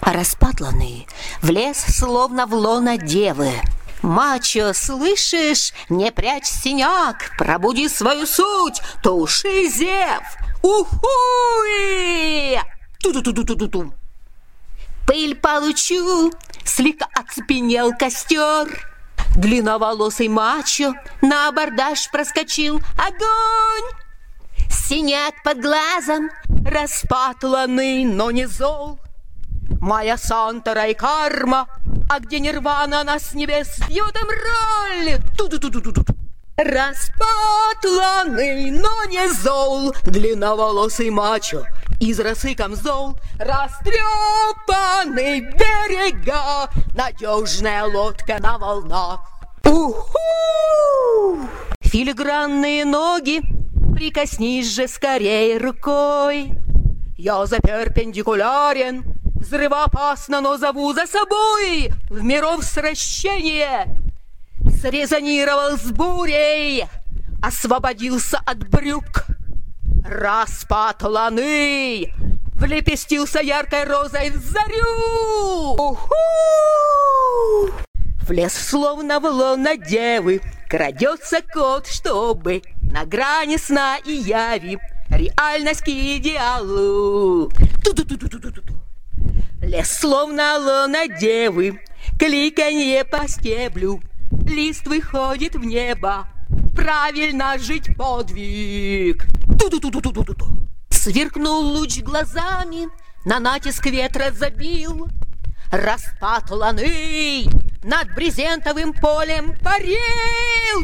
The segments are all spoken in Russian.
Распатланный влез, словно в лоно девы. Мачо, слышишь, не прячь синяк, пробуди свою суть, туши зев. Ухуй! Ту-ту-ту-ту-ту-ту. Пыль получу, слегка оцепенел костер. Длинноволосый мачо на абордаж проскочил. Огонь! Синяк под глазом, распатланный, но не зол. Моя Сантора и карма, а где нирвана, она с небес бьет им роль. Ту-ту-ту-ту-ту-ту. Распатланный, но не зол, длинноволосый мачо, из росы камзол, растрепанный берега, надежная лодка на волнах. Уху! Филигранные ноги, прикоснись же скорее рукой. Я перпендикулярен, взрывоопасно, но зову за собой в миров сращение. Срезонировал с бурей, освободился от брюк. Распатланный, влепестился яркой розой в зарю. Уху! В лес, словно в лоно девы, крадется кот, чтобы на грани сна и яви реальность к идеалу. Ту-ту-ту-ту-ту-ту. Лес, словно лоно девы, кликанье по стеблю. Лист выходит в небо, правильно жить подвиг. Ту-ту-ту-ту-ту-ту. Сверкнул луч глазами, на натиск ветра забил. Распатланный над брезентовым полем парил.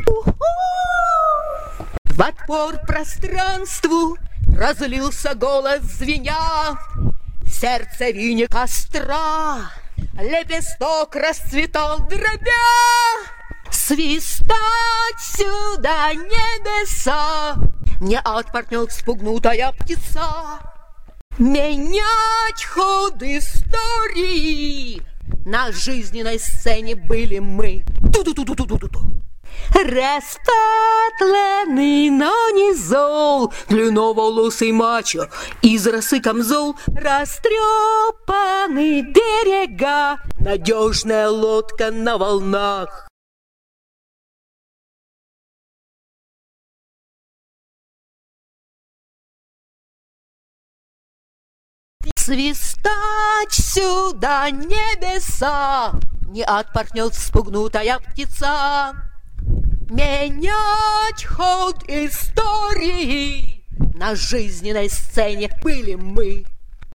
В отпор пространству разлился голос звеня. В сердцевине костра лепесток расцветал дробя. Свистать сюда небеса, не отпорхнет спугнутая птица. Менять ход истории, на жизненной сцене были мы. Ту-ту-ту-ту-ту-ту-ту. Распатланный, но не зол, длинноволосый мачо, из росы камзол, растрепанный берега, надежная лодка на волнах. Свистать сюда небеса, не отпорхнет спугнутая птица. Менять ход истории, на жизненной сцене были мы.